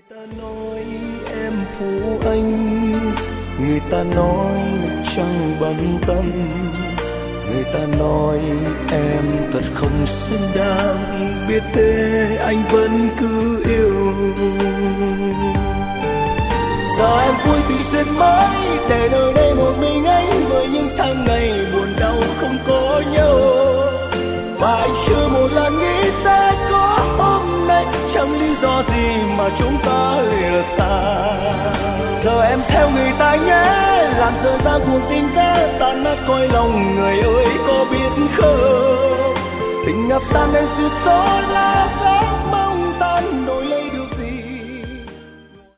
ta nói em phụ anh, người ta nói chẳng bận tâm, người ta nói em thật không xứng đáng, biết thế anh vẫn cứ yêu. Giờ em vui vì duyên mới, để nơi đây một mình anh với những tháng ngày buồn đau không có nhau. Và anh chưa một lần nghĩ sẽ có hôm nay, chẳng lý do gì mà chúng ta lìa xa. Giờ em theo người ta nhé, làm dở dang cuộc tình ta tan nát cõi lòng, người ơi có biết không? Tình ngập tan nên sự gió lá